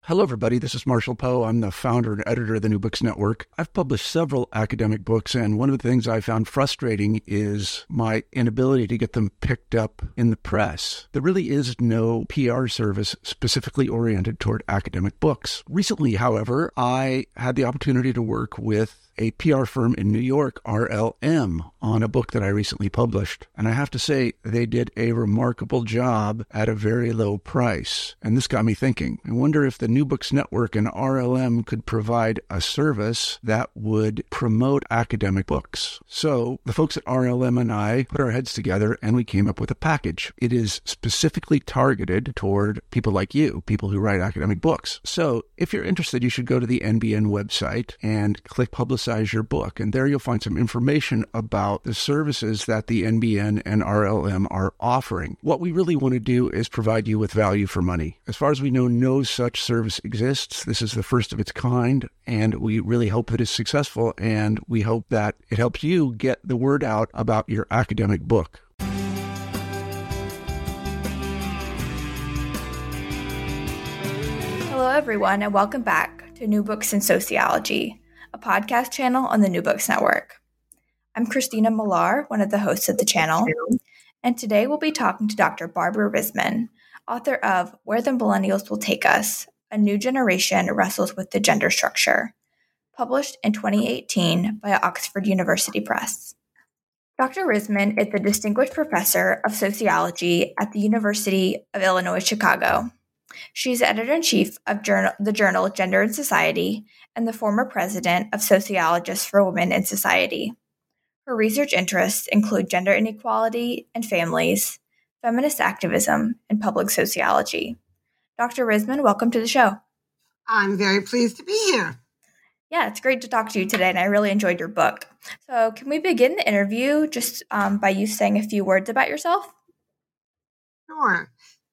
Hello, everybody. This is Marshall Poe. I'm the founder and editor of the New Books Network. I've published several academic books, and one of the things I found frustrating is my inability to get them picked up in the press. There really is no PR service specifically oriented toward academic books. Recently, however, I had the opportunity to work with a PR firm in New York, RLM, on a book that I recently published. And I have to say, they did a remarkable job at a very low price. And this got me thinking. I wonder if the New Books Network and RLM could provide a service that would promote academic books. So the folks at RLM and I put our heads together and we came up with a package. It is specifically targeted toward people like you, people who write academic books. So if you're interested, you should go to the NBN website and click Publicize Your Book. And there you'll find some information about the services that the NBN and RLM are offering. What we really want to do is provide you with value for money. As far as we know, no such service exists. This is the first of its kind, and we really hope that it's successful, and we hope that it helps you get the word out about your academic book. Hello, everyone, and welcome back to New Books in Sociology, a podcast channel on the New Books Network. I'm Christina Millar, one of the hosts of the channel, and today we'll be talking to Dr. Barbara Risman, author of Where the Millennials Will Take Us, A New Generation Wrestles with the Gender Structure, published in 2018 by Oxford University Press. Dr. Risman is the Distinguished Professor of Sociology at the University of Illinois Chicago. She's editor-in-chief of the journal Gender and Society and the former president of Sociologists for Women in Society. Her research interests include gender inequality and families, feminist activism, and public sociology. Dr. Risman, welcome to the show. I'm very pleased to be here. Yeah, it's great to talk to you today, and I really enjoyed your book. So can we begin the interview just by you saying a few words about yourself? Sure.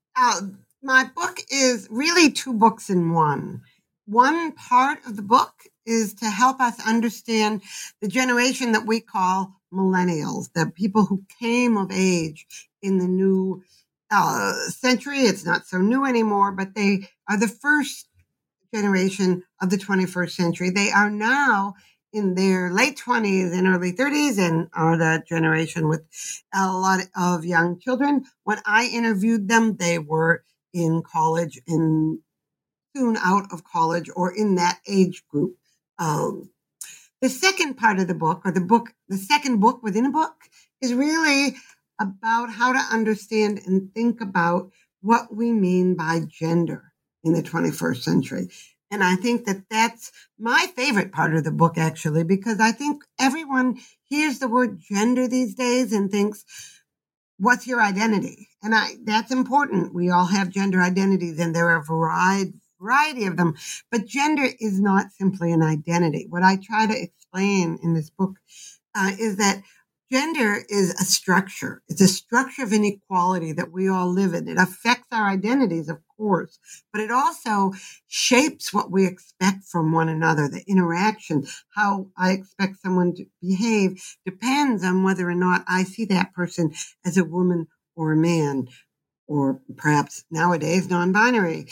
My book is really two books in one. One part of the book is to help us understand the generation that we call millennials, the people who came of age in the new century. It's not so new anymore, but they are the first generation of the 21st century. They are now in their late 20s and early 30s and are the generation with a lot of young children. When I interviewed them, they were in college and soon out of college or in that age group. The second part of the book, or the second book within a book, is really about how to understand and think about what we mean by gender in the 21st century. And I think that that's my favorite part of the book, actually, because I think everyone hears the word gender these days and thinks, what's your identity? And that's important. We all have gender identities, and there are a variety of them. But gender is not simply an identity. What I try to explain in this book is that gender is a structure. It's a structure of inequality that we all live in. It affects our identities, of course, but it also shapes what we expect from one another. The interaction, how I expect someone to behave, depends on whether or not I see that person as a woman or a man, or perhaps nowadays non-binary.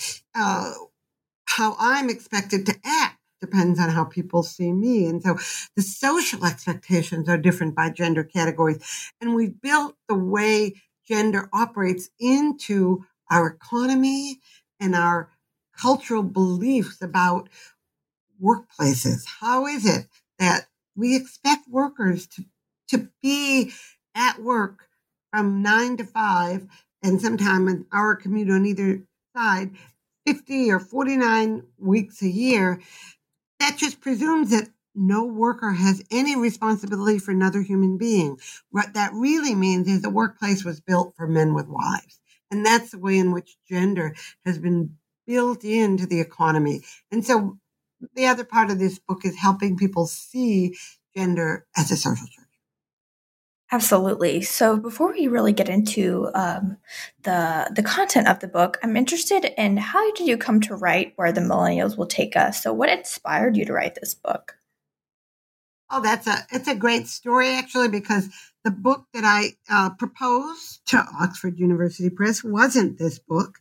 How I'm expected to act depends on how people see me. And so the social expectations are different by gender categories. And we've built the way gender operates into our economy and our cultural beliefs about workplaces. How is it that we expect workers to be at work from 9 to 5, and sometime an hour commute on either side, 50 or 49 weeks a year? That just presumes that no worker has any responsibility for another human being. What that really means is the workplace was built for men with wives. And that's the way in which gender has been built into the economy. And so the other part of this book is helping people see gender as a social structure. Absolutely. So before we really get into the content of the book, I'm interested in how did you come to write Where the Millennials Will Take Us? So what inspired you to write this book? Oh, it's a great story, actually, because the book that I proposed to Oxford University Press wasn't this book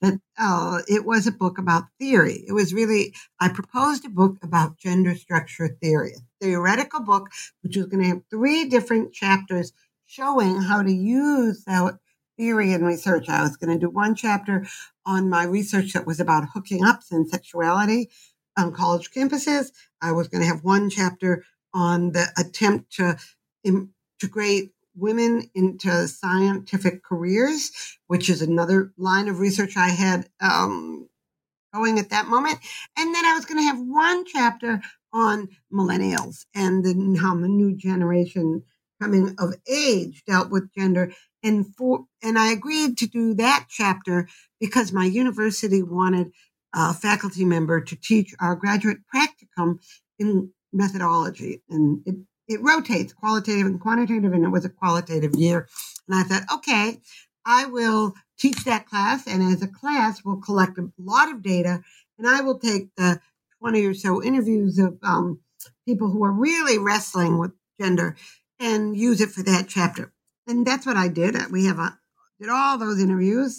that it was a book about theory. It was really, I proposed a book about gender structure theory, a theoretical book, which was going to have 3 different chapters showing how to use that theory in research. I was going to do 1 chapter on my research that was about hooking ups and sexuality on college campuses. I was going to have 1 chapter on the attempt to integrate women into scientific careers, which is another line of research I had going at that moment. And then I was going to have 1 chapter on millennials and then how the new generation coming of age dealt with gender. And I agreed to do that chapter because my university wanted a faculty member to teach our graduate practicum in methodology. And it rotates, qualitative and quantitative, and it was a qualitative year. And I thought, okay, I will teach that class, and as a class, we'll collect a lot of data, and I will take the 20 or so interviews of people who are really wrestling with gender and use it for that chapter. And that's what I did. We did all those interviews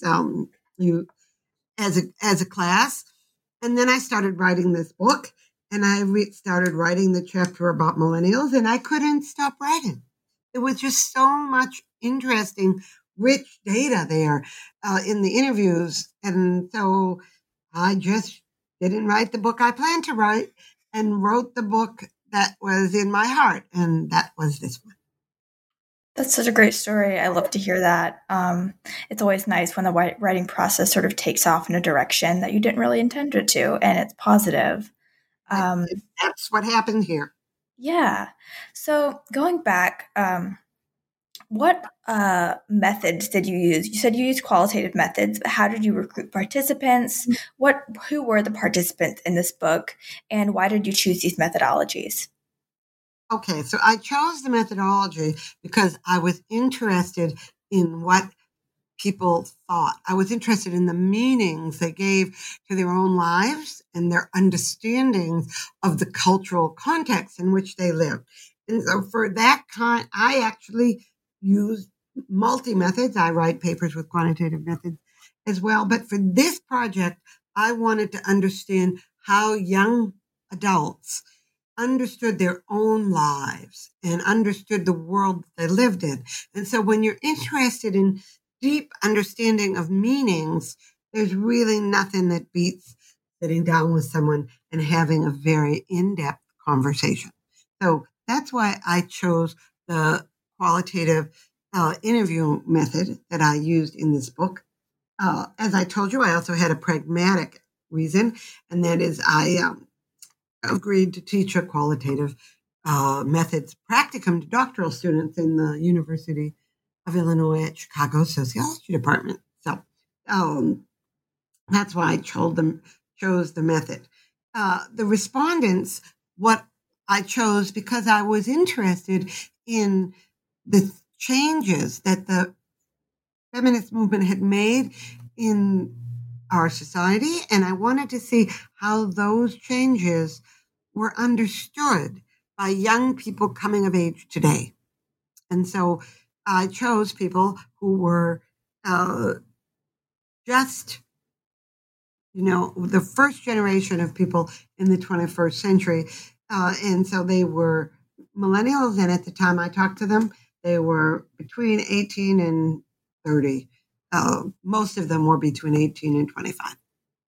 as a class, and then I started writing this book. And I started writing the chapter about millennials, and I couldn't stop writing. It was just so much interesting, rich data there in the interviews. And so I just didn't write the book I planned to write and wrote the book that was in my heart. And that was this one. That's such a great story. I love to hear that. It's always nice when the writing process sort of takes off in a direction that you didn't really intend it to, and it's positive. That's what happened here. Yeah. So going back, what methods did you use? You said you used qualitative methods, but how did you recruit participants? Who were the participants in this book, and why did you choose these methodologies? Okay, so I chose the methodology because I was interested in what people thought. I was interested in the meanings they gave to their own lives and their understandings of the cultural context in which they lived. And so for that kind, I actually use multi-methods. I write papers with quantitative methods as well. But for this project, I wanted to understand how young adults understood their own lives and understood the world they lived in. And so when you're interested in deep understanding of meanings, there's really nothing that beats sitting down with someone and having a very in-depth conversation. So that's why I chose the qualitative interview method that I used in this book. As I told you, I also had a pragmatic reason, and that is I agreed to teach a qualitative methods practicum to doctoral students in the University of Illinois at Chicago Sociology Department. So that's why I chose the method. The respondents, what I chose because I was interested in the changes that the feminist movement had made in our society, and I wanted to see how those changes were understood by young people coming of age today. And so I chose people who were just, the first generation of people in the 21st century. And so they were millennials. And at the time I talked to them, they were between 18 and 30. Most of them were between 18 and 25.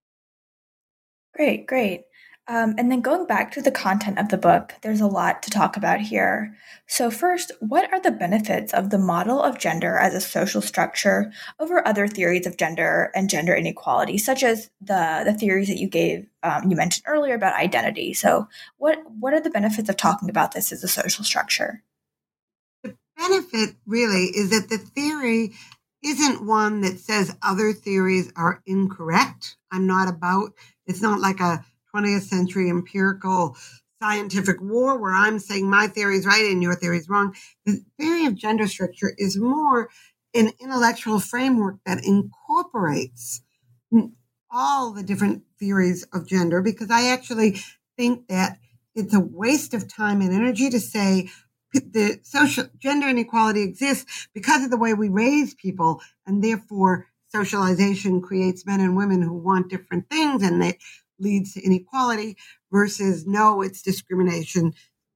Great. And then going back to the content of the book, there's a lot to talk about here. So first, what are the benefits of the model of gender as a social structure over other theories of gender and gender inequality, such as the theories that you mentioned earlier about identity? So what are the benefits of talking about this as a social structure? The benefit really is that the theory isn't one that says other theories are incorrect. It's not like a 20th century empirical scientific war where I'm saying my theory is right and your theory is wrong. The theory of gender structure is more an intellectual framework that incorporates all the different theories of gender, because I actually think that it's a waste of time and energy to say the social gender inequality exists because of the way we raise people, and therefore socialization creates men and women who want different things and that leads to inequality, versus no, it's discrimination.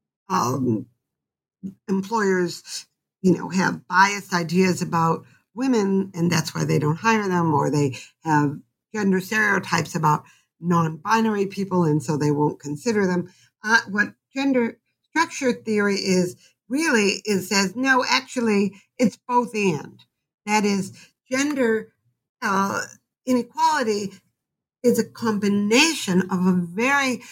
Employers, have biased ideas about women, and that's why they don't hire them, or they have gender stereotypes about non-binary people, and so they won't consider them. What gender structure theory says, no, actually, it's both and. That is, gender inequality is a combination of a very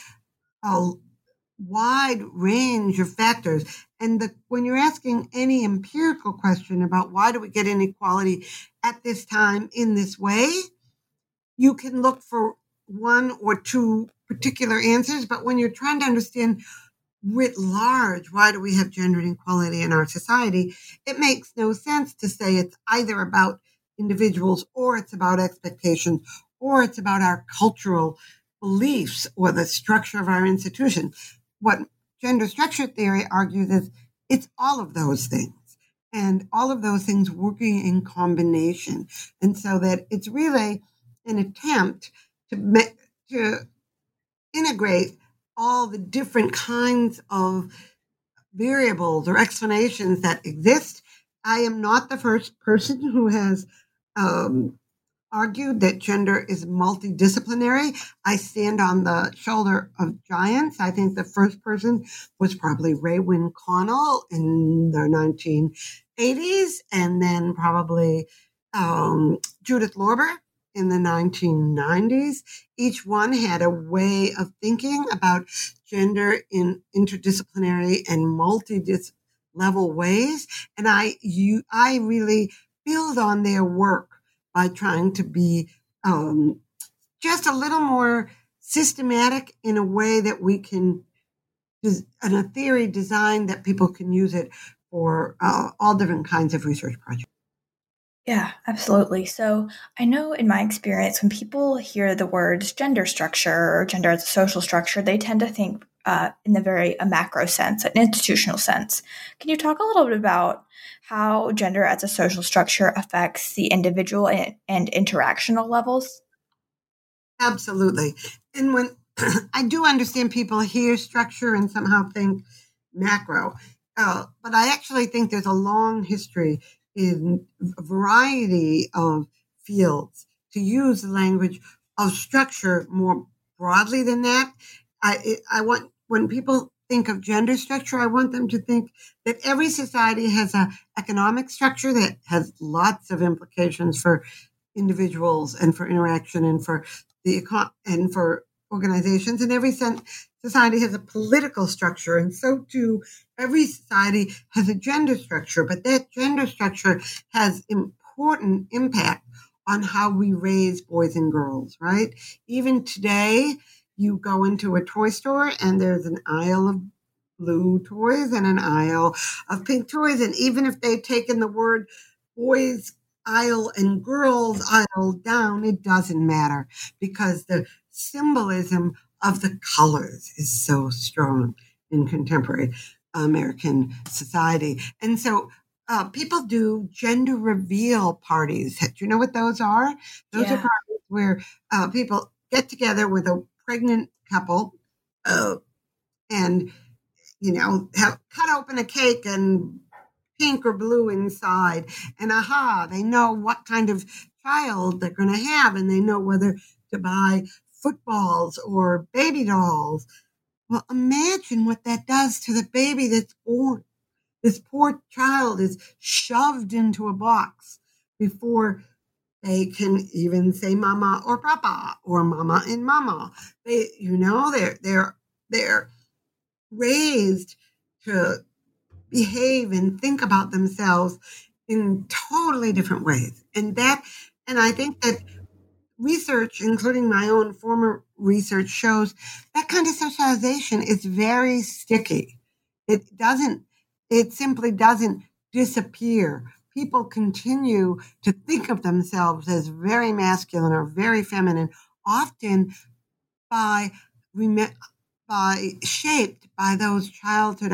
wide range of factors. And when you're asking any empirical question about why do we get inequality at this time in this way, you can look for one or two particular answers. But when you're trying to understand writ large, why do we have gender inequality in our society, it makes no sense to say it's either about individuals or it's about expectations or it's about our cultural beliefs or the structure of our institution. What gender structure theory argues is it's all of those things, and all of those things working in combination. And so that it's really an attempt to integrate all the different kinds of variables or explanations that exist. I am not the first person who has argued that gender is multidisciplinary. I stand on the shoulder of giants. I think the first person was probably Raewyn Connell in the 1980s, and then probably Judith Lorber in the 1990s. Each one had a way of thinking about gender in interdisciplinary and multi-level ways. And I really build on their work by trying to be just a little more systematic in a way that we can, in a theory design that people can use it for all different kinds of research projects. Yeah, absolutely. So I know in my experience, when people hear the words gender structure or gender as a social structure, they tend to think in the very macro sense, an institutional sense. Can you talk a little bit about how gender as a social structure affects the individual and interactional levels? Absolutely. And when I do understand people hear structure and somehow think macro, but I actually think there's a long history in a variety of fields to use the language of structure more broadly than that. I want, when people think of gender structure, I want them to think that every society has an economic structure that has lots of implications for individuals and for interaction and for and for organizations. And every society has a political structure, and so too every society has a gender structure. But that gender structure has important impact on how we raise boys and girls, right? Even today, you go into a toy store and there's an aisle of blue toys and an aisle of pink toys. And even if they've taken the word boys aisle and girls aisle down, it doesn't matter, because the symbolism of the colors is so strong in contemporary American society. And so people do gender reveal parties. Do you know what those are? Those are parties where people get together with a pregnant couple and, cut open a cake and pink or blue inside. And they know what kind of child they're going to have, and they know whether to buy footballs or baby dolls. Well, imagine what that does to the baby that's born. This poor child is shoved into a box before they can even say mama or papa or mama and mama. They're raised to behave and think about themselves in totally different ways. And I think that research, including my own former research, shows that kind of socialization is very sticky. It simply doesn't disappear. People continue to think of themselves as very masculine or very feminine, often shaped by those childhood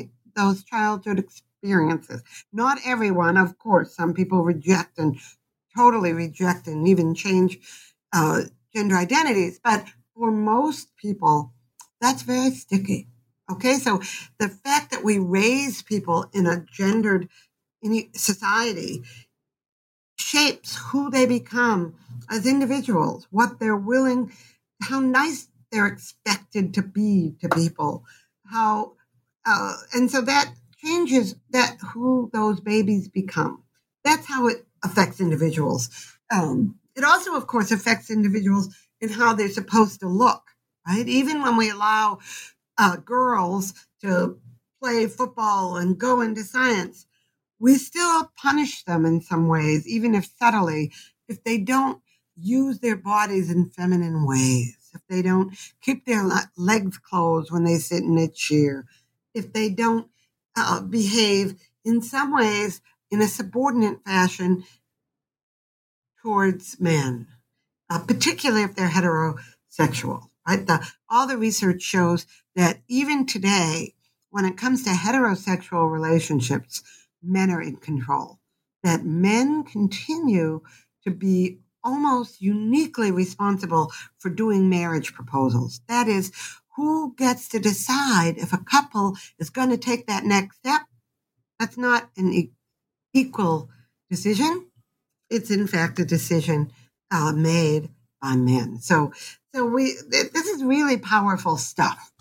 experiences. Not everyone, of course. Some people reject and totally reject and even change gender identities. But for most people, that's very sticky. Okay, so the fact that we raise people in a gendered society shapes who they become as individuals, what they're willing, how nice they're expected to be to people, and so that changes who those babies become. That's how it affects individuals. It also, of course, affects individuals in how they're supposed to look, right? Even when we allow girls to play football and go into science, we still punish them in some ways, even if subtly, if they don't use their bodies in feminine ways, if they don't keep their legs closed when they sit in a chair, if they don't behave in some ways in a subordinate fashion towards men, particularly if they're heterosexual. Right? All the research shows that even today, when it comes to heterosexual relationships, men are in control, that men continue to be almost uniquely responsible for doing marriage proposals. That is, who gets to decide if a couple is going to take that next step? That's not an equal decision. It's, in fact, a decision made by men. So this is really powerful stuff.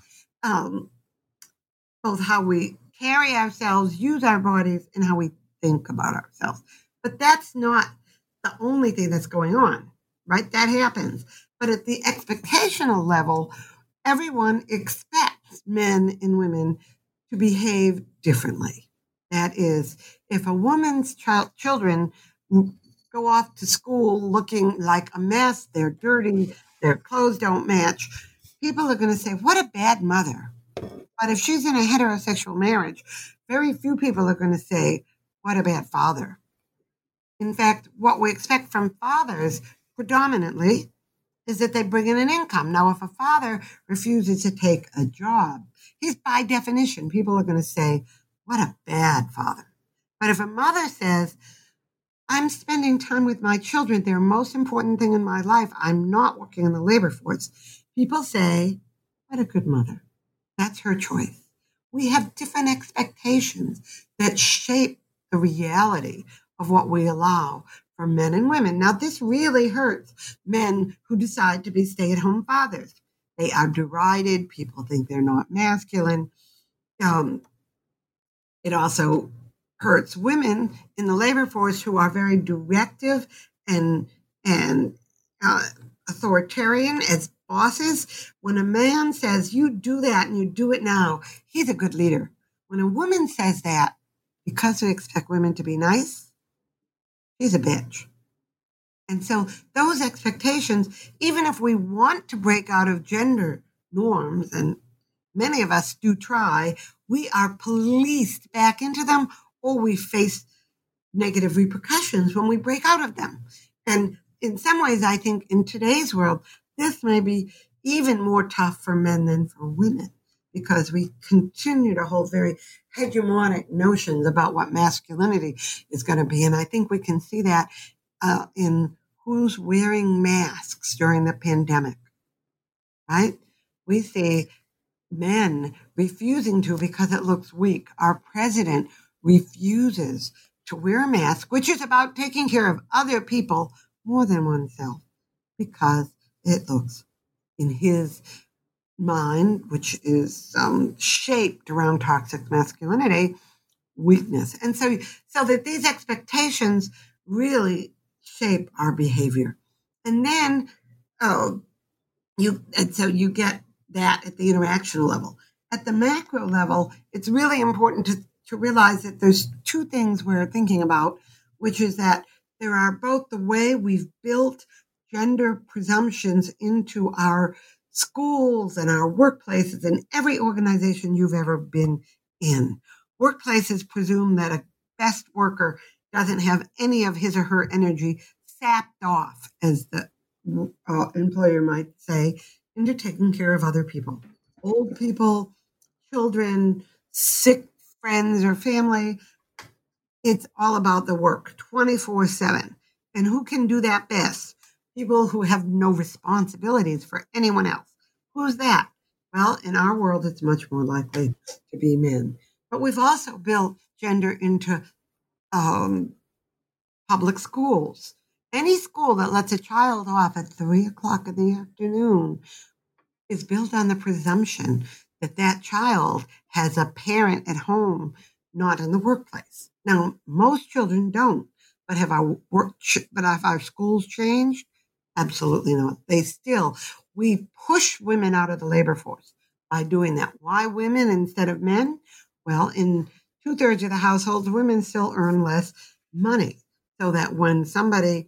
Both how we carry ourselves, use our bodies, and how we think about ourselves. But that's not the only thing that's going on, right? That happens. But at the expectational level, everyone expects men and women to behave differently. That is, if a woman's children go off to school looking like a mess, they're dirty, their clothes don't match, people are going to say, what a bad mother. But if she's in a heterosexual marriage, very few people are going to say, what a bad father. In fact, what we expect from fathers predominantly is that they bring in an income. Now, if a father refuses to take a job, he's by definition, people are going to say, what a bad father. But if a mother says, I'm spending time with my children, they're the most important thing in my life, I'm not working in the labor force, people say, what a good mother. That's her choice. We have different expectations that shape the reality of what we allow for men and women. Now, this really hurts men who decide to be stay-at-home fathers. They are derided. People think they're not masculine. It also hurts women in the labor force who are very directive and authoritarian as bosses. When a man says, you do that and you do it now, he's a good leader. When a woman says that, because we expect women to be nice, she's a bitch. And so those expectations, even if we want to break out of gender norms, and many of us do try, we are policed back into them, or we face negative repercussions when we break out of them. And in some ways, I think in today's world, this may be even more tough for men than for women, because we continue to hold very hegemonic notions about what masculinity is going to be. And I think we can see that in who's wearing masks during the pandemic, right? We see men refusing to because it looks weak. Our president refuses to wear a mask, which is about taking care of other people more than oneself, because it looks, in his mind, which is shaped around toxic masculinity, weakness. And so that these expectations really shape our behavior. And then you get that at the interactional level. At the macro level, it's really important to realize that there's two things we're thinking about, which is that there are both the way we've built gender presumptions into our schools and our workplaces and every organization you've ever been in. Workplaces presume that a best worker doesn't have any of his or her energy sapped off, as the employer might say, into taking care of other people, old people, children, sick friends or family. It's all about the work 24/7. And who can do that best? People who have no responsibilities for anyone else. Who's that? Well, in our world, it's much more likely to be men. But we've also built gender into public schools. Any school that lets a child off at 3:00 in the afternoon is built on the presumption that that child has a parent at home, not in the workplace. Now, most children don't, but have our schools changed? Absolutely not. We push women out of the labor force by doing that. Why women instead of men? Well, in 2/3 of the households, women still earn less money. So that when somebody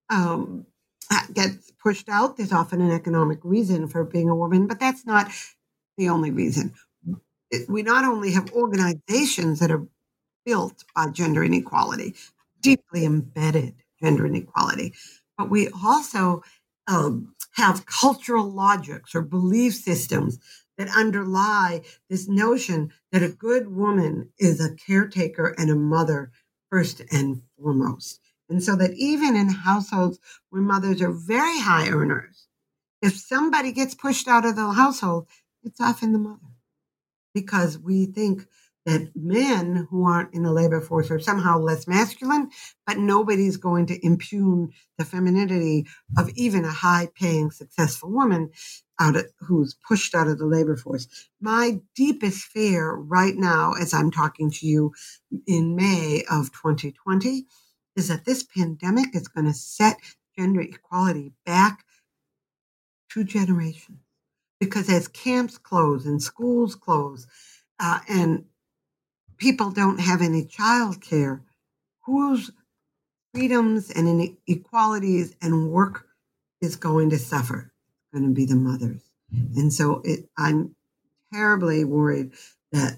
gets pushed out, there's often an economic reason for being a woman, but that's not the only reason. We not only have organizations that are built by gender inequality, deeply embedded gender inequality, but we also have cultural logics or belief systems that underlie this notion that a good woman is a caretaker and a mother first and foremost. And so that even in households where mothers are very high earners, if somebody gets pushed out of the household, it's often the mother. Because we think that men who aren't in the labor force are somehow less masculine, but nobody's going to impugn the femininity of even a high-paying, successful woman who's pushed out of the labor force. My deepest fear right now, as I'm talking to you in May of 2020, is that this pandemic is going to set gender equality back 2 generations. Because as camps close and schools close and people don't have any child care, whose freedoms and inequalities and work is going to suffer? It's going to be the mothers. And so I'm terribly worried that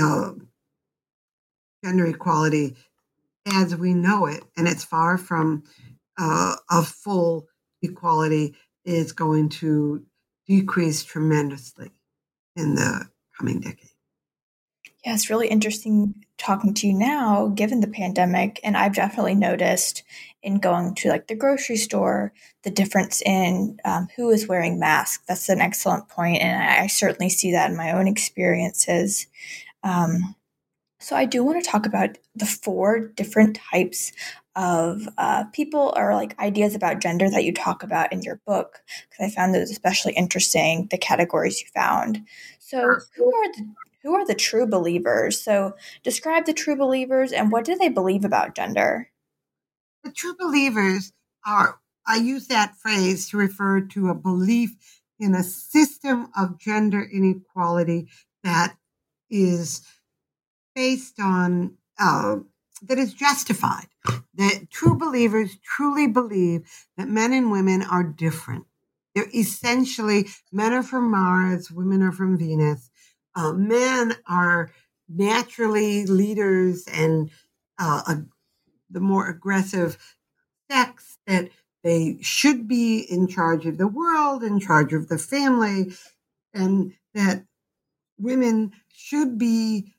gender equality as we know it, and it's far from a full equality, is going to decrease tremendously in the coming decade. Yeah, it's really interesting talking to you now, given the pandemic. And I've definitely noticed in going to like the grocery store, the difference in who is wearing masks. That's an excellent point. And I certainly see that in my own experiences. So I do want to talk about the 4 different types of people or like ideas about gender that you talk about in your book, because I found those especially interesting, the categories you found. So who are the true believers? So describe the true believers and what do they believe about gender? The true believers I use that phrase to refer to a belief in a system of gender inequality that is based on, that is justified. That true believers truly believe that men and women are different. They're essentially, men are from Mars, women are from Venus. Men are naturally leaders and the more aggressive sex, that they should be in charge of the world, in charge of the family, and that women should be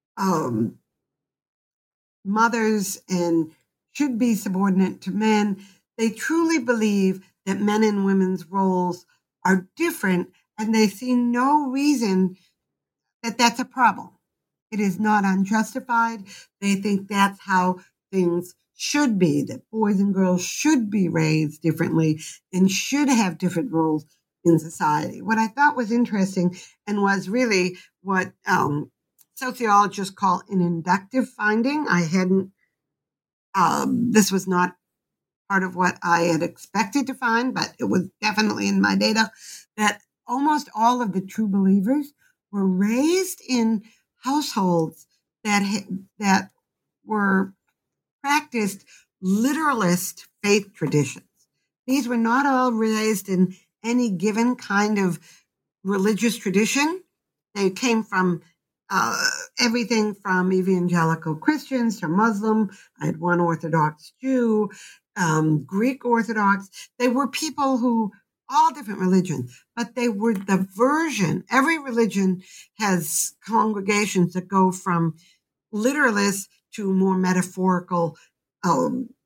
mothers and should be subordinate to men. They truly believe that men and women's roles are different, and they see no reason that that's a problem. It is not unjustified. They think that's how things should be, that boys and girls should be raised differently and should have different roles in society. What I thought was interesting and was really what sociologists call an inductive finding. This was not part of what I had expected to find, but it was definitely in my data, that almost all of the true believers were raised in households that were practiced literalist faith traditions. These were not all raised in any given kind of religious tradition. They came from everything from evangelical Christians to Muslim. I had one Orthodox Jew, Greek Orthodox. They were people who, all different religions, but they were the version. Every religion has congregations that go from literalists to more metaphorical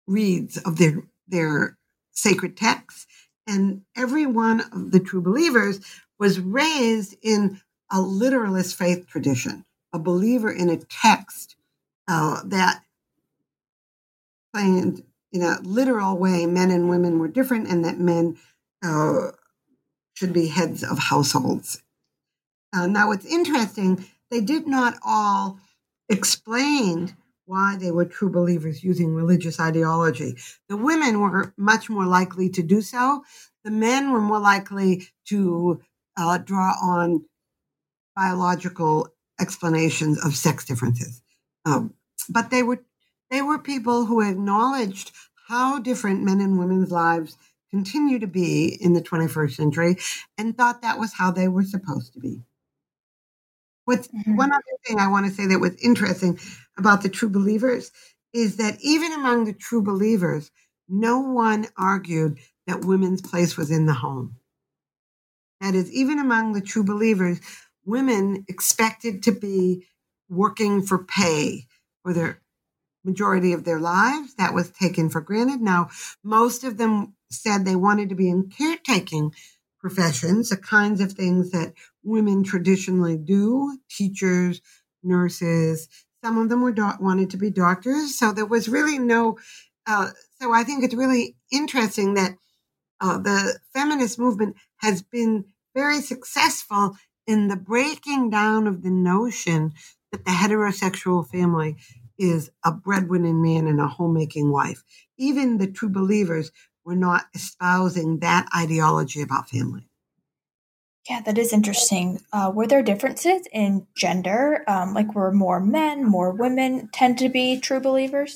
reads of their sacred texts. And every one of the true believers was raised in a literalist faith tradition, a believer in a text that claimed in a literal way men and women were different and that men should be heads of households. Now, what's interesting, they did not all explain why they were true believers using religious ideology. The women were much more likely to do so. The men were more likely to draw on biological explanations of sex differences. But they were people who acknowledged how different men and women's lives continue to be in the 21st century and thought that was how they were supposed to be. One other thing I want to say that was interesting about the true believers is that even among the true believers, no one argued that women's place was in the home. That is, even among the true believers, women expected to be working for pay for the majority of their lives. That was taken for granted. Now, most of them said they wanted to be in caretaking professions, the kinds of things that women traditionally do, teachers, nurses. Some of them wanted to be doctors. So there was really no, so I think it's really interesting that the feminist movement has been very successful in the breaking down of the notion that the heterosexual family is a breadwinning man and a homemaking wife. Even the true believers were not espousing that ideology about family. Yeah, that is interesting. Were there differences in gender? Like were more men, more women tend to be true believers?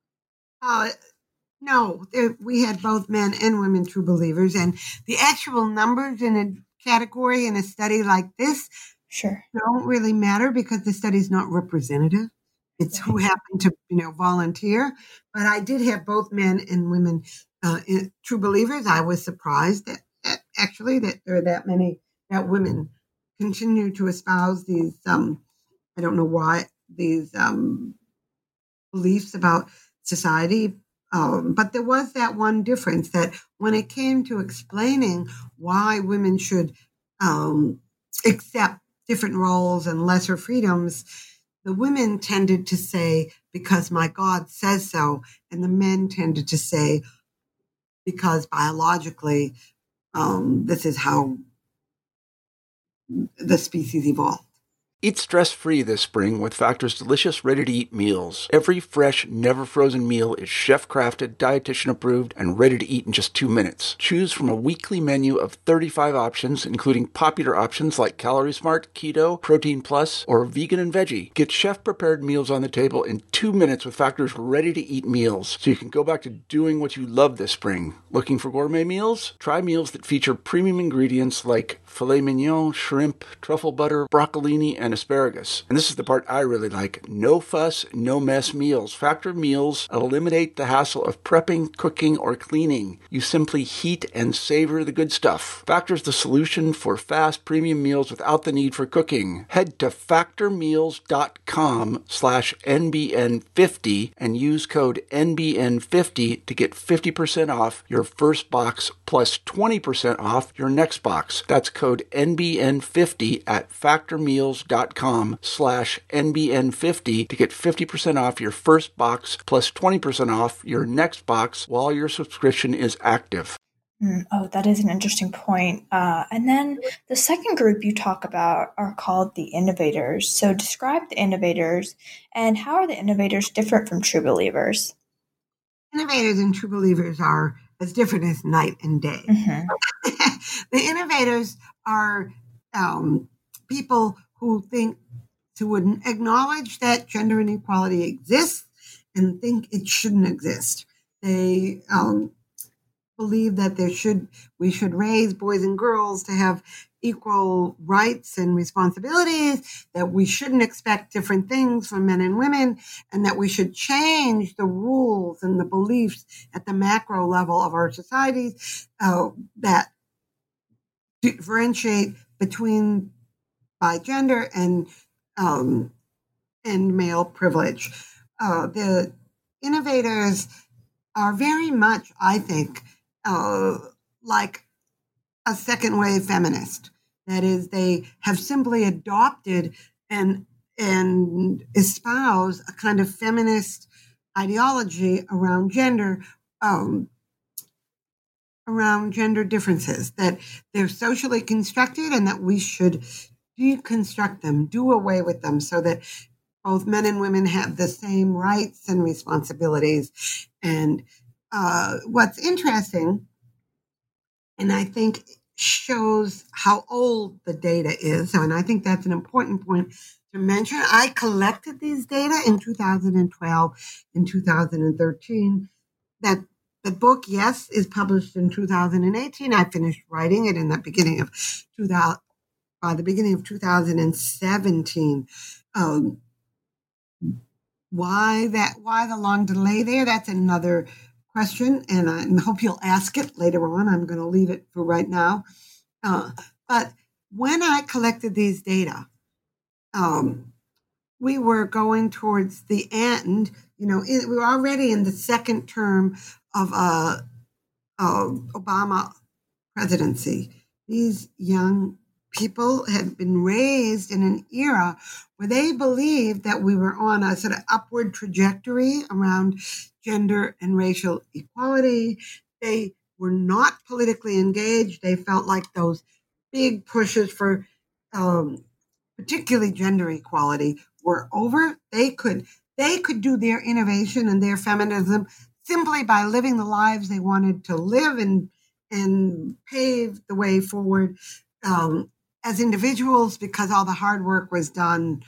No, we had both men and women true believers. And the actual numbers in a category in a study like this don't really matter because the study is not representative. It's who happened to, volunteer. But I did have both men and women true believers. I was surprised that actually that there are that many that women continue to espouse these. I don't know why these beliefs about society. But there was that one difference that when it came to explaining why women should accept different roles and lesser freedoms, the women tended to say, because my God says so, and the men tended to say, because biologically, this is how the species evolved. Eat stress-free this spring with Factor's delicious, ready-to-eat meals. Every fresh, never-frozen meal is chef-crafted, dietitian-approved, and ready to eat in just 2 minutes. Choose from a weekly menu of 35 options, including popular options like Calorie Smart, Keto, Protein Plus, or Vegan and Veggie. Get chef-prepared meals on the table in 2 minutes with Factor's ready-to-eat meals, so you can go back to doing what you love this spring. Looking for gourmet meals? Try meals that feature premium ingredients like filet mignon, shrimp, truffle butter, broccolini, and asparagus. And this is the part I really like. No fuss, no mess meals. Factor meals eliminate the hassle of prepping, cooking, or cleaning. You simply heat and savor the good stuff. Factor's the solution for fast premium meals without the need for cooking. Head to factormeals.com/NBN50 and use code NBN50 to get 50% off your first box plus 20% off your next box. That's code NBN50 at factormeals.com/NBN50 to get 50% off your first box plus 20% off your next box while your subscription is active. Oh, that is an interesting point. And then the second group you talk about are called the innovators. So describe the innovators and how are the innovators different from true believers? Innovators and true believers are as different as night and day. Mm-hmm. The innovators are people who would acknowledge that gender inequality exists and think it shouldn't exist. They believe that we should raise boys and girls to have equal rights and responsibilities, that we shouldn't expect different things from men and women, and that we should change the rules and the beliefs at the macro level of our societies that differentiate between by gender and male privilege. The innovators are very much, I think, like a second wave feminist. That is, they have simply adopted and espouse a kind of feminist ideology around gender differences, that they're socially constructed and that we should deconstruct them, do away with them, so that both men and women have the same rights and responsibilities. And what's interesting, and I think shows how old the data is, and I think that's an important point to mention. I collected these data in 2012 and 2013. That the book, yes, is published in 2018. I finished writing it in the beginning of 2017. Why the long delay there? That's another question, and I hope you'll ask it later on. I'm going to leave it for right now. But when I collected these data, we were going towards the end. We were already in the second term of Obama presidency. These young people had been raised in an era where they believed that we were on a sort of upward trajectory around gender and racial equality. They were not politically engaged. They felt like those big pushes for particularly gender equality were over. They could do their innovation and their feminism simply by living the lives they wanted to live and pave the way forward as individuals, because all the hard work was done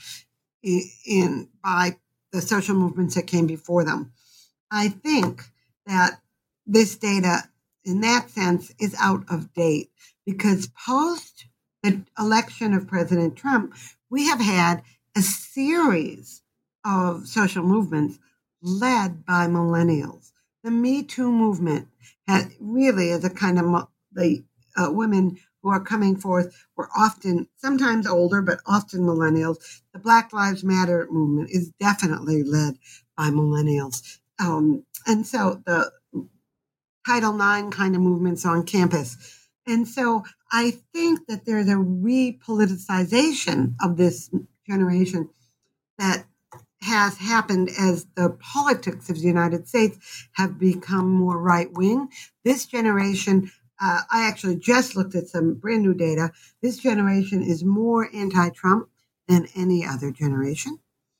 by the social movements that came before them. I think that this data, in that sense, is out of date, because post the election of President Trump, we have had a series of social movements led by millennials. The Me Too movement had really, as a kind of the women who are coming forth were often, sometimes older, but often millennials. The Black Lives Matter movement is definitely led by millennials. And so the Title IX kind of movements on campus. And so I think that there's a repoliticization of this generation that has happened as the politics of the United States have become more right-wing. This generation, I actually just looked at some brand new data. This generation is more anti-Trump than any other generation.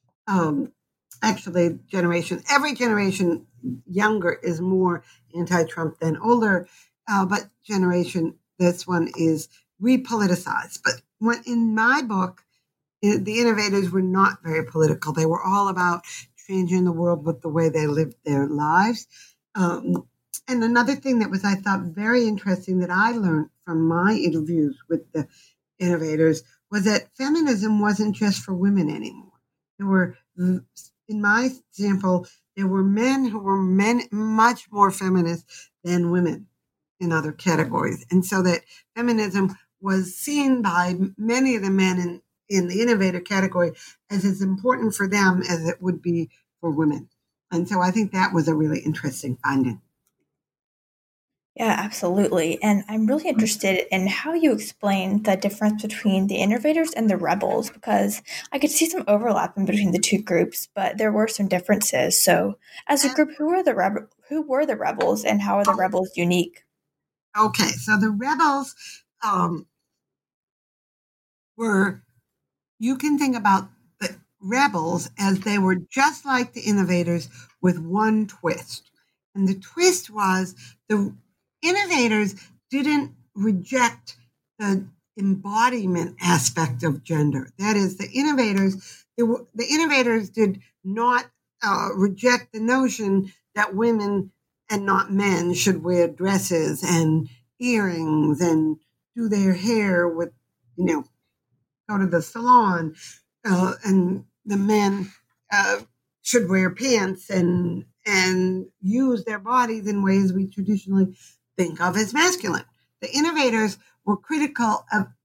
Every generation younger is more anti-Trump than older, but this one is repoliticized. But in my book, the innovators were not very political. They were all about changing the world with the way they lived their lives. And another thing that was, I thought, very interesting that I learned from my interviews with the innovators was that feminism wasn't just for women anymore. There were, in my example, there were men who were much more feminist than women in other categories. And so that feminism was seen by many of the men in the innovator category as important for them as it would be for women. And so I think that was a really interesting finding. Yeah, absolutely. And I'm really interested in how you explain the difference between the innovators and the rebels, because I could see some overlap in between the two groups, but there were some differences. So as a group, who were the rebels and how are the rebels unique? Okay, so the rebels you can think about the rebels as they were just like the innovators with one twist. And the twist was the innovators didn't reject the embodiment aspect of gender. That is, the innovators did not reject the notion that women and not men should wear dresses and earrings and do their hair with, go to the salon, and the men should wear pants and use their bodies in ways we traditionally think of as masculine. The innovators were critical of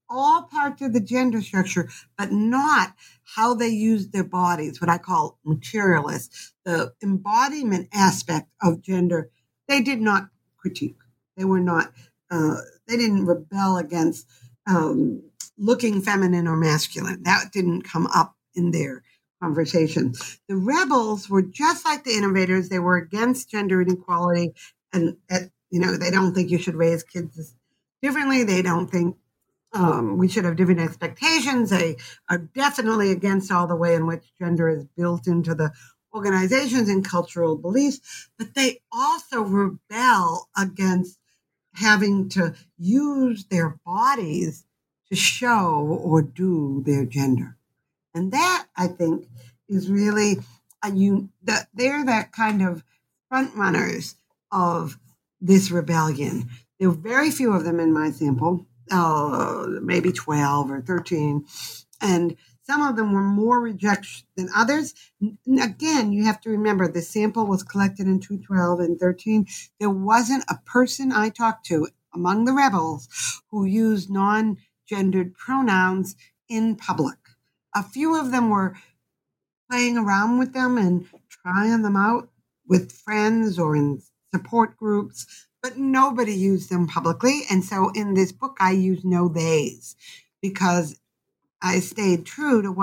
all parts of the gender structure, but not how they use their bodies, what I call materialists. The embodiment aspect of gender, they did not critique. They were not, they didn't rebel against looking feminine or masculine. That didn't come up in their conversation. The rebels were just like the innovators. They were against gender inequality, and they don't think you should raise kids differently. They don't think we should have different expectations. They are definitely against all the way in which gender is built into the organizations and cultural beliefs, but they also rebel against having to use their bodies to show or do their gender. And that, I think, is really they're that kind of front runners of this rebellion. There were very few of them in my sample, maybe 12 or 13. And some of them were more rejected than others. Again, you have to remember the sample was collected in 2012 and 13. There wasn't a person I talked to among the rebels who used non-gendered pronouns in public. A few of them were playing around with them and trying them out with friends or in support groups, but nobody used them publicly. And so in this book, I use no theys because I stayed true to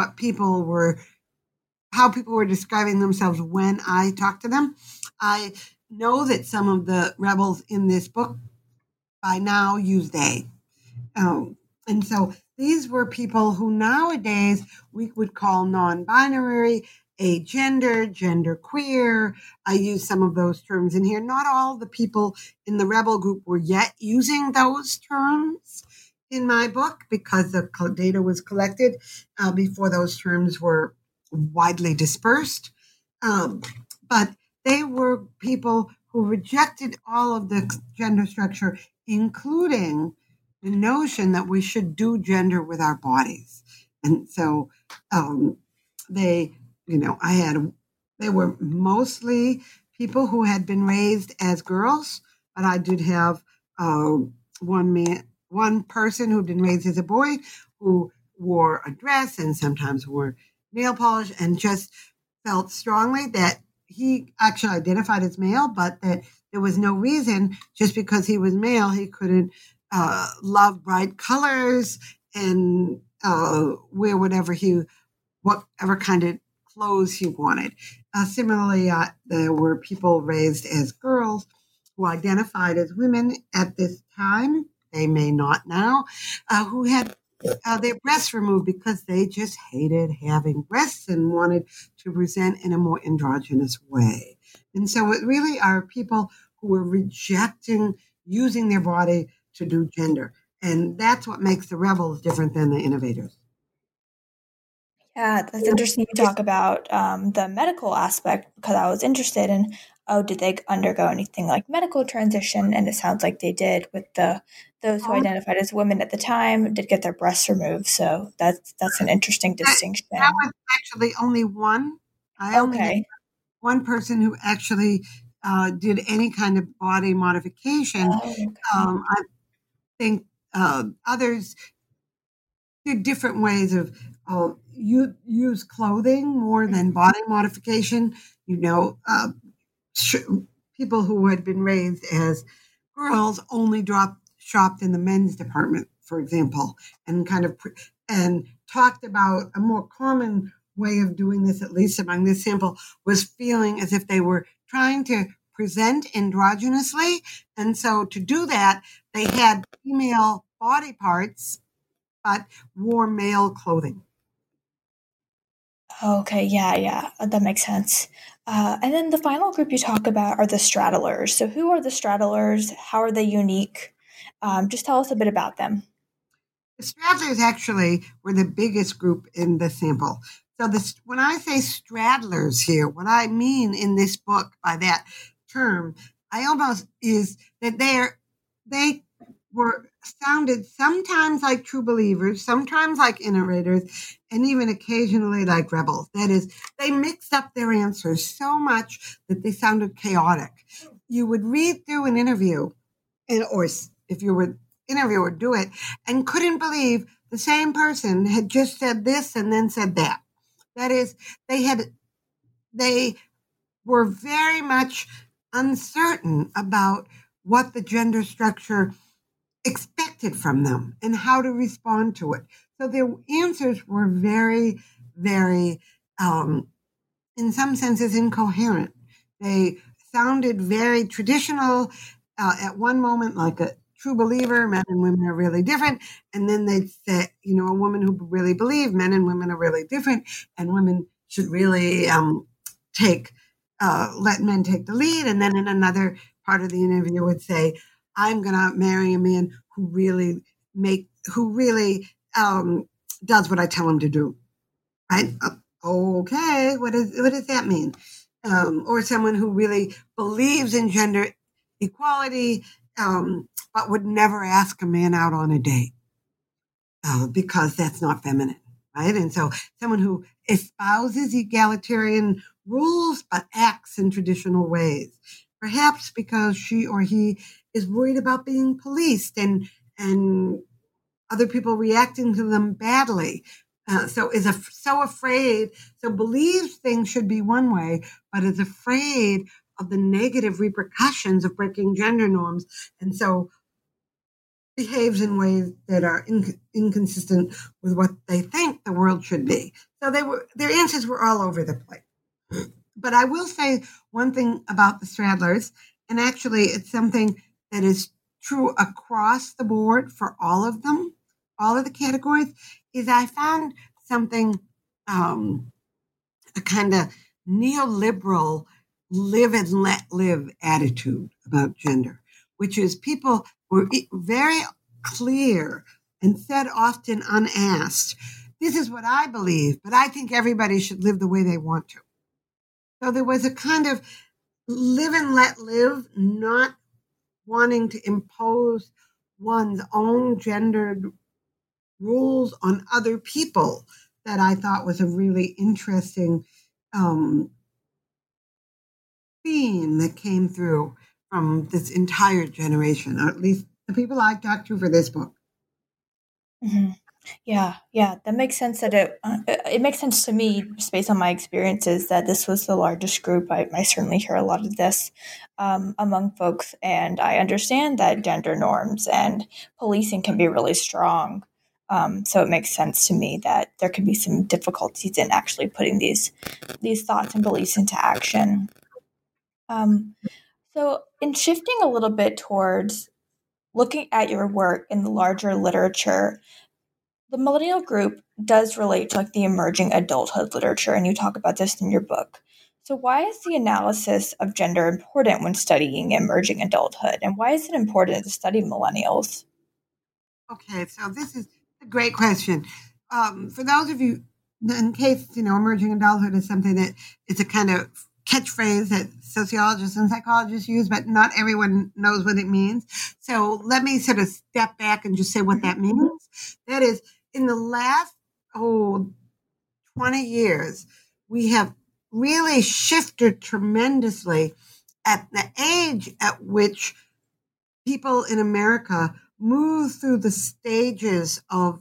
how people were describing themselves when I talked to them. I know that some of the rebels in this book by now use they. And so these were people who nowadays we would call non-binary, agender, genderqueer. I use some of those terms in here. Not all the people in the rebel group were yet using those terms in my book because the data was collected before those terms were widely dispersed. But they were people who rejected all of the gender structure, including the notion that we should do gender with our bodies. And so they were mostly people who had been raised as girls, but I did have one person who'd been raised as a boy who wore a dress and sometimes wore nail polish and just felt strongly that he actually identified as male, but that there was no reason just because he was male, he couldn't love bright colors and wear whatever kind of clothes he wanted. Similarly, there were people raised as girls who identified as women at this time, they may not now, who had their breasts removed because they just hated having breasts and wanted to present in a more androgynous way. And so it really are people who were rejecting using their body to do gender. And that's what makes the rebels different than the innovators. Yeah, that's interesting you talk about the medical aspect because I was interested in, did they undergo anything like medical transition? And it sounds like they did with those who identified as women at the time did get their breasts removed. So that's an interesting distinction. That was actually only one. I only had one person who actually did any kind of body modification. Okay. I think others did different ways of use clothing more than body modification. People who had been raised as girls only shopped in the men's department, for example, and and talked about a more common way of doing this, at least among this sample, was feeling as if they were trying to present androgynously. And so to do that, they had female body parts, but wore male clothing. Okay, yeah, that makes sense. And then the final group you talk about are the straddlers. So who are the straddlers? How are they unique? Just tell us a bit about them. The straddlers actually were the biggest group in the sample. So when I say straddlers here, what I mean in this book by that term, is that they were sounded sometimes like true believers, sometimes like innovators, and even occasionally like rebels. That is, they mixed up their answers so much that they sounded chaotic. You would read through an interview, or if you were interviewer, do it, and couldn't believe the same person had just said this and then said that. That is, they were very much uncertain about what the gender structure expected from them and how to respond to it. So their answers were very, very, in some senses, incoherent. They sounded very traditional at one moment, like a true believer, men and women are really different. And then they'd say, a woman who really believed men and women are really different, and women should really let men take the lead. And then in another part of the interview would say, I'm going to marry a man who really does what I tell him to do. Right? Okay. What does that mean? Or someone who really believes in gender equality, but would never ask a man out on a date because that's not feminine, right? And so someone who espouses egalitarian rules but acts in traditional ways, perhaps because she or he is worried about being policed and other people reacting to them badly. So believes things should be one way, but is afraid of the negative repercussions of breaking gender norms, and so behaves in ways that are inconsistent with what they think the world should be. So their answers were all over the place. But I will say one thing about the Stradlers, and actually it's something that is true across the board for all of them, all of the categories, is I found something, a kind of neoliberal live and let live attitude about gender, which is people were very clear and said often unasked, this is what I believe, but I think everybody should live the way they want to. So there was a kind of live and let live, not wanting to impose one's own gendered rules on other people, that I thought was a really interesting theme that came through from this entire generation, or at least the people I talked to for this book. Mm-hmm. Yeah, that makes sense. That it makes sense to me, just based on my experiences, that this was the largest group. I certainly hear a lot of this among folks, and I understand that gender norms and policing can be really strong. So it makes sense to me that there could be some difficulties in actually putting these thoughts and beliefs into action. So in shifting a little bit towards looking at your work in the larger literature, the millennial group does relate to the emerging adulthood literature, and you talk about this in your book. So why is the analysis of gender important when studying emerging adulthood, and why is it important to study millennials? Okay, so this is a great question. For those of you, in case, emerging adulthood is something that it's a kind of catchphrase that sociologists and psychologists use, but not everyone knows what it means. So let me sort of step back and just say what that means. That is, in the last 20 years, we have really shifted tremendously at the age at which people in America move through the stages of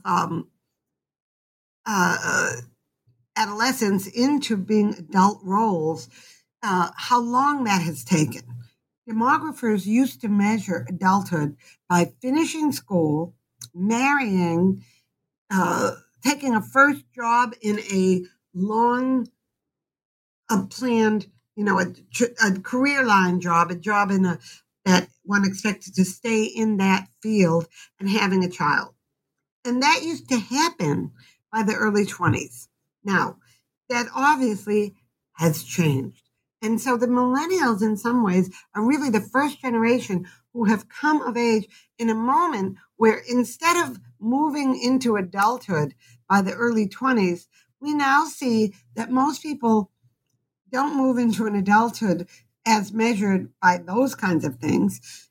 adolescence into being adult roles, how long that has taken. Demographers used to measure adulthood by finishing school, marrying, taking a first job in a long planned, a career line job, a job that one expected to stay in that field, and having a child. And that used to happen by the early 20s. Now, that obviously has changed. And so the millennials, in some ways, are really the first generation who have come of age in a moment where, instead of moving into adulthood by the early 20s, we now see that most people don't move into an adulthood as measured by those kinds of things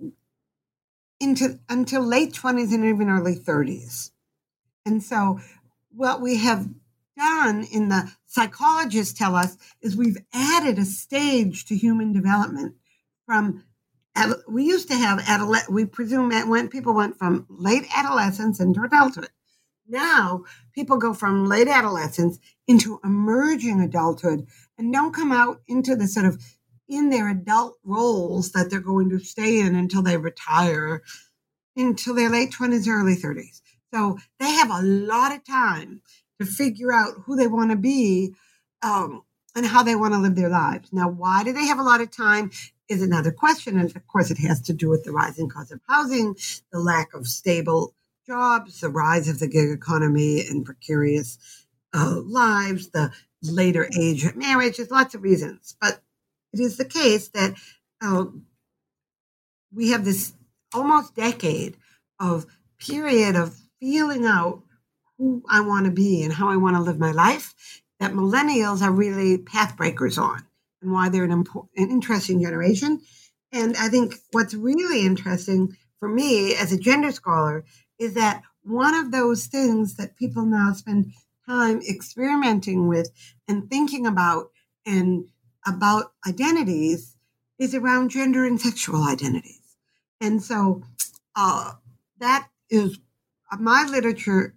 until late 20s and even early 30s. And so what we have done, in the psychologists tell us, is we've added a stage to human development. We used to have we presume that when people went from late adolescence into adulthood. Now, people go from late adolescence into emerging adulthood and don't come out into the sort of in their adult roles that they're going to stay in until they retire, until their late 20s, early 30s. So they have a lot of time to figure out who they want to be and how they want to live their lives. Now, why do they have a lot of time is another question. And of course, it has to do with the rising cost of housing, the lack of stable jobs, the rise of the gig economy and precarious lives, the later age of marriage. There's lots of reasons. But it is the case that we have this almost decade of period of feeling out who I want to be and how I want to live my life that millennials are really path breakers on, and why they're an interesting generation. And I think what's really interesting for me as a gender scholar is that one of those things that people now spend time experimenting with and thinking about and about identities is around gender and sexual identities. And so that is my literature,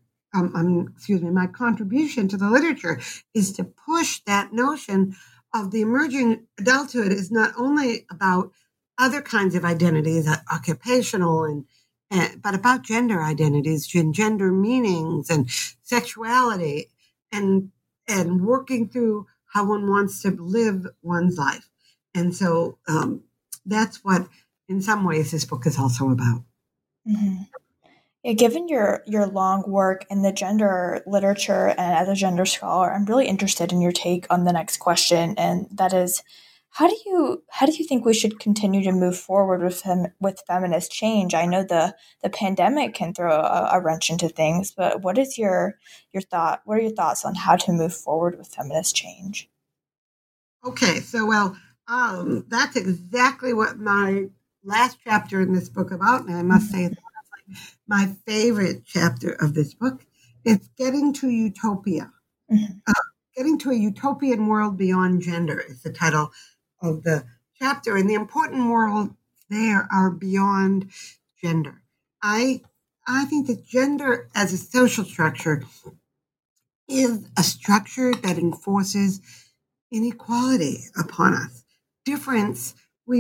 my contribution to the literature is to push that notion of the emerging adulthood is not only about other kinds of identities, occupational but about gender identities and gender meanings and sexuality and working through how one wants to live one's life. And so that's what, in some ways, this book is also about. Mm-hmm. Yeah, given your long work in the gender literature and as a gender scholar, I'm really interested in your take on the next question, and that is, how do you think we should continue to move forward with feminist change? I know the pandemic can throw a wrench into things, but what is your thought? What are your thoughts on how to move forward with feminist change? Okay, so that's exactly what my last chapter in this book about, and I must say it's my favorite chapter of this book. It's Getting to Utopia. Mm-hmm. Getting to a Utopian World Beyond Gender is the title of the chapter. And the important worlds there are beyond gender. I think that gender as a social structure is a structure that enforces inequality upon us. Difference.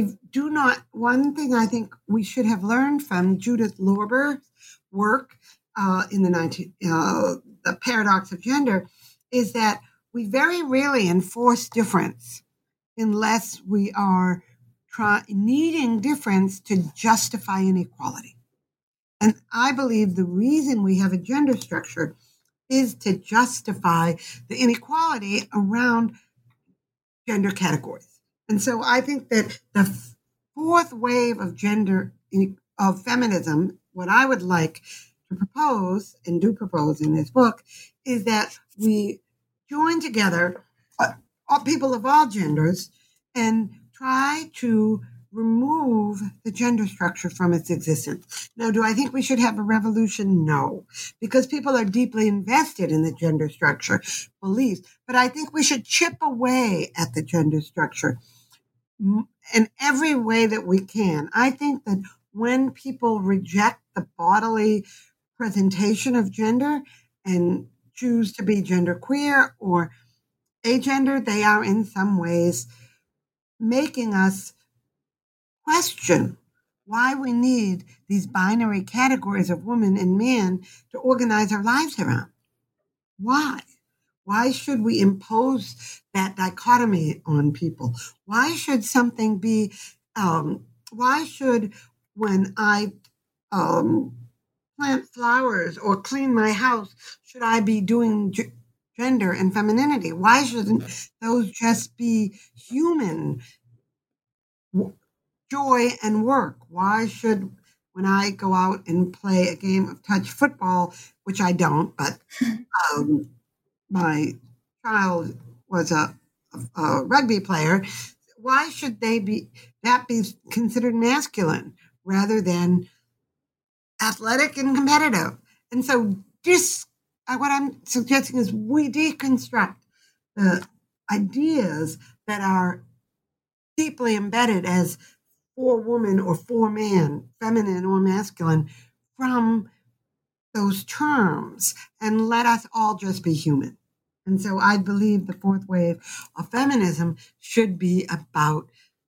One thing I think we should have learned from Judith Lorber's work in the Paradox of Gender is that we very rarely enforce difference unless we are needing difference to justify inequality. And I believe the reason we have a gender structure is to justify the inequality around gender categories. And so I think that the fourth wave of feminism, what I would like to propose and do propose in this book, is that we join together people of all genders and try to remove the gender structure from its existence. Now, do I think we should have a revolution? No, because people are deeply invested in the gender structure beliefs. But I think we should chip away at the gender structure in every way that we can. I think that when people reject the bodily presentation of gender and choose to be genderqueer or agender, they are in some ways making us question why we need these binary categories of woman and man to organize our lives around. Why? Why should we impose that dichotomy on people? Why should something be, why should when I plant flowers or clean my house, should I be doing gender and femininity? Why shouldn't those just be human joy and work? Why should, when I go out and play a game of touch football, which I don't, but my child was a rugby player, why should that be considered masculine rather than athletic and competitive? And so what I'm suggesting is we deconstruct the ideas that are deeply embedded as for woman or for man, feminine or masculine, from those terms and let us all just be human. And so I believe the fourth wave of feminism should be about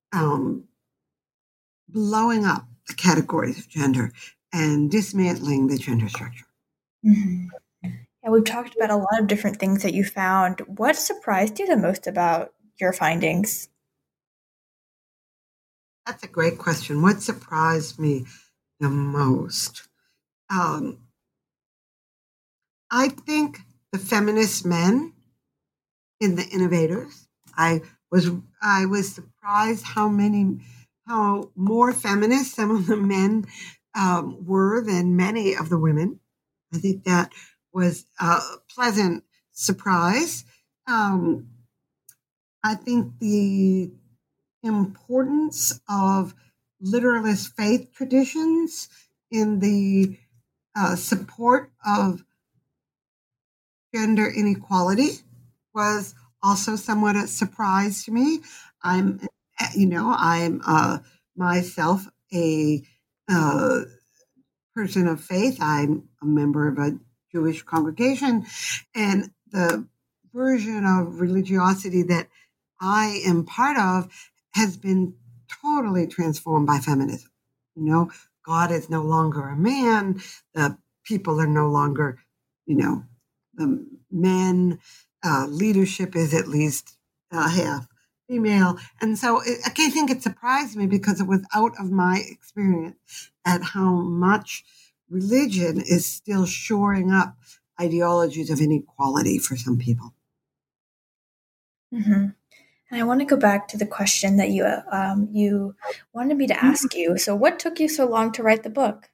blowing up the categories of gender and dismantling the gender structure. Mm-hmm. Yeah, we've talked about a lot of different things that you found. What surprised you the most about your findings? That's a great question. What surprised me the most? I think the feminist men in the innovators. I was surprised how more feminist some of the men were than many of the women. I think that was a pleasant surprise. I think the importance of literalist faith traditions in the support of gender inequality was also somewhat a surprise to me. I'm myself a person of faith. I'm a member of a Jewish congregation, and the version of religiosity that I am part of has been totally transformed by feminism. God is no longer a man. The people are no longer, the men. Leadership is at least half female. And so I think it surprised me because it was out of my experience at how much religion is still shoring up ideologies of inequality for some people. Mm-hmm. And I want to go back to the question that you wanted me to ask you. So what took you so long to write the book?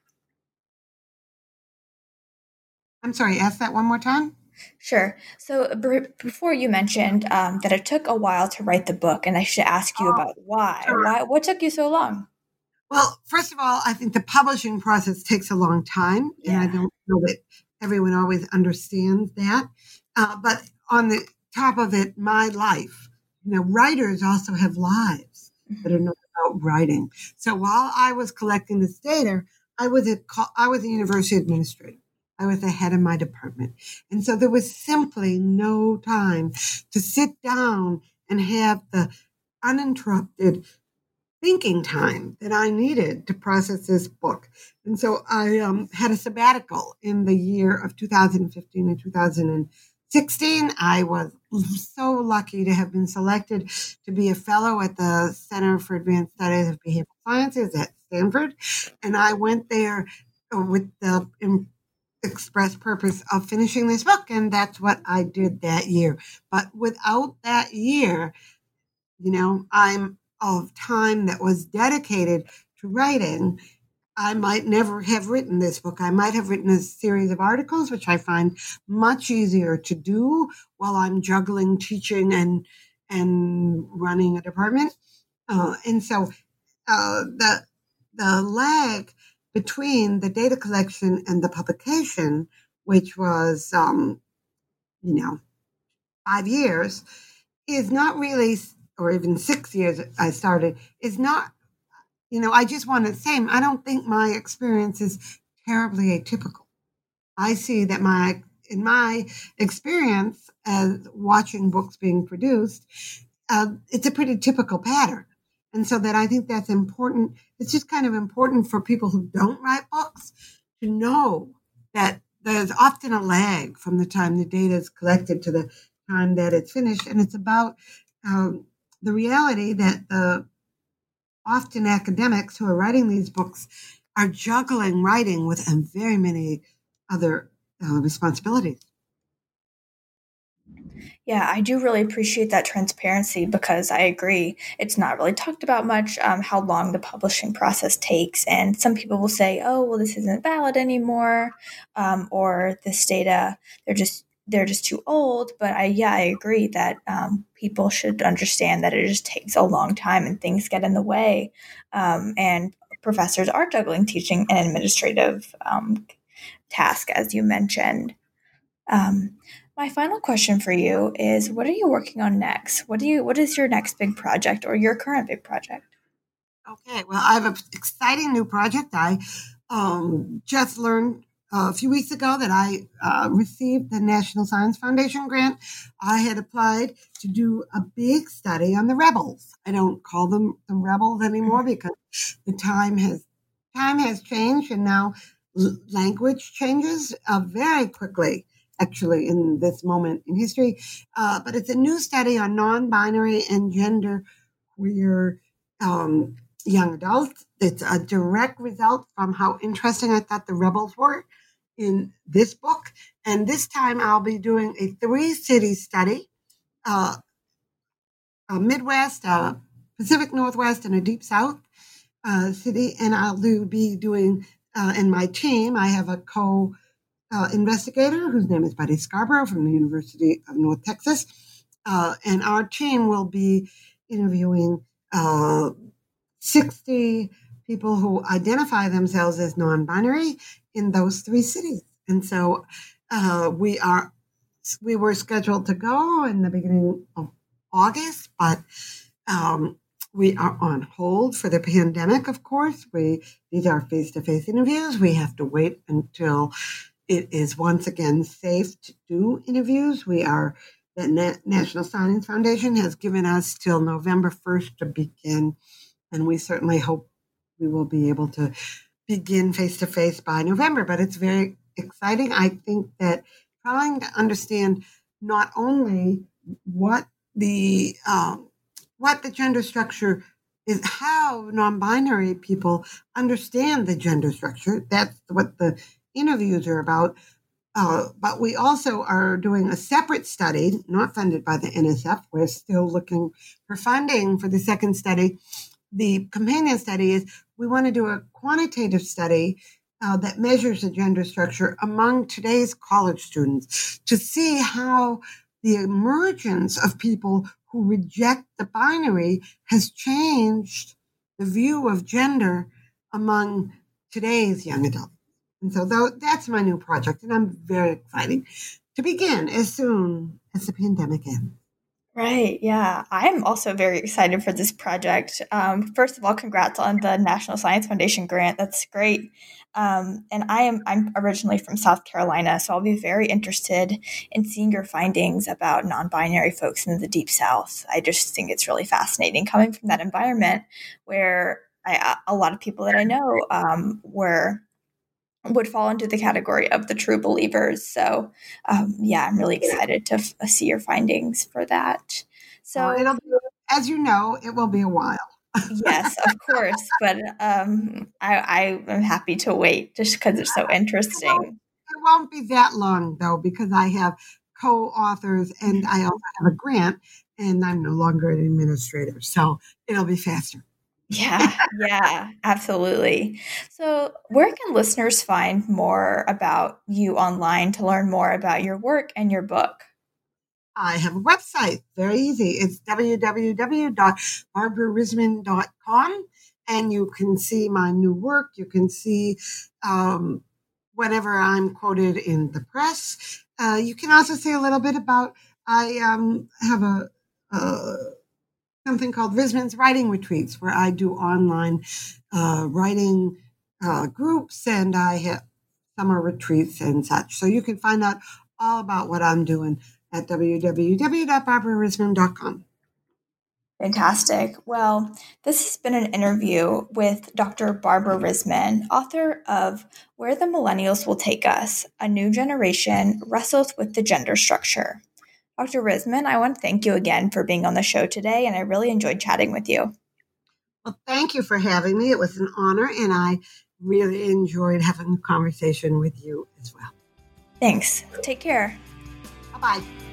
I'm sorry, ask that one more time. Sure. So before you mentioned that it took a while to write the book, and I should ask you about why. Sure. Why? What took you so long? Well, first of all, I think the publishing process takes a long time, and I don't know that everyone always understands that. But on the top of it, my life. Writers also have lives that are not about writing. So while I was collecting this data, I was a university administrator. I was the head of my department. And so there was simply no time to sit down and have the uninterrupted thinking time that I needed to process this book. And so I had a sabbatical in the year of 2015 and 2016. I was so lucky to have been selected to be a fellow at the Center for Advanced Studies of Behavioral Sciences at Stanford. And I went there with the express purpose of finishing this book. And that's what I did that year. But without that year, I'm of time that was dedicated to writing, I might never have written this book. I might have written a series of articles, which I find much easier to do while I'm juggling teaching and running a department. And so the lag between the data collection and the publication, which was 5 years, is not really, or even 6 years I started, is not, I just want to say, I don't think my experience is terribly atypical. I see that in my experience as watching books being produced, it's a pretty typical pattern. And so that I think that's important. It's just kind of important for people who don't write books to know that there's often a lag from the time the data is collected to the time that it's finished. And it's about the reality that often academics who are writing these books are juggling writing with very many other responsibilities. Yeah, I do really appreciate that transparency because I agree. It's not really talked about much how long the publishing process takes. And some people will say, oh, well, this isn't valid anymore, or this data, they're just too old. But I agree that people should understand that it just takes a long time and things get in the way. And professors are juggling teaching and administrative task, as you mentioned. My final question for you is, what are you working on next? What is your next big project or your current big project? Okay, well, I have an exciting new project. I just learned a few weeks ago that I received the National Science Foundation grant. I had applied to do a big study on the rebels. I don't call them the rebels anymore because the time has changed, and now language changes very quickly, actually, in this moment in history. But it's a new study on non-binary and gender-queer young adults. It's a direct result from how interesting I thought the rebels were in this book. And this time I'll be doing a 3-city study, a Midwest, a Pacific Northwest, and a Deep South city. And I'll be doing, in my team, I have a co-investigator whose name is Buddy Scarborough from the University of North Texas. And our team will be interviewing 60 people who identify themselves as non-binary in those 3 cities. And so we were scheduled to go in the beginning of August, but we are on hold for the pandemic, of course. These are face-to-face interviews. We have to wait until it is once again safe to do interviews. The National Science Foundation has given us till November 1st to begin, and we certainly hope we will be able to begin face-to-face by November. But it's very exciting. I think that trying to understand not only what the gender structure is, how non-binary people understand the gender structure. That's what the interviews are about. But we also are doing a separate study, not funded by the NSF. We're still looking for funding for the second study. The companion study is we want to do a quantitative study that measures the gender structure among today's college students to see how the emergence of people who reject the binary has changed the view of gender among today's young adults. And so that's my new project, and I'm very excited to begin as soon as the pandemic ends. Right. Yeah. I'm also very excited for this project. First of all, congrats on the National Science Foundation grant. That's great. And I'm originally from South Carolina, so I'll be very interested in seeing your findings about non-binary folks in the Deep South. I just think it's really fascinating coming from that environment where a lot of people that I know would fall into the category of the true believers. So, I'm really excited to see your findings for that. So, it'll be, as you know, it will be a while. Yes, of course. But I am happy to wait just because it's so interesting. It won't be that long, though, because I have co-authors and I also have a grant, and I'm no longer an administrator. So it'll be faster. Yeah, absolutely. So where can listeners find more about you online to learn more about your work and your book? I have a website. Very easy. It's www.barbararisman.com, and you can see my new work. You can see whenever I'm quoted in the press. You can also see a little bit about, I have something called Risman's Writing Retreats, where I do online writing groups, and I have summer retreats and such. So you can find out all about what I'm doing at www.barbararisman.com. Fantastic. Well, this has been an interview with Dr. Barbara Risman, author of Where the Millennials Will Take Us, A New Generation Wrestles with the Gender Structure. Dr. Risman, I want to thank you again for being on the show today, and I really enjoyed chatting with you. Well, thank you for having me. It was an honor, and I really enjoyed having a conversation with you as well. Thanks. Take care. Bye-bye.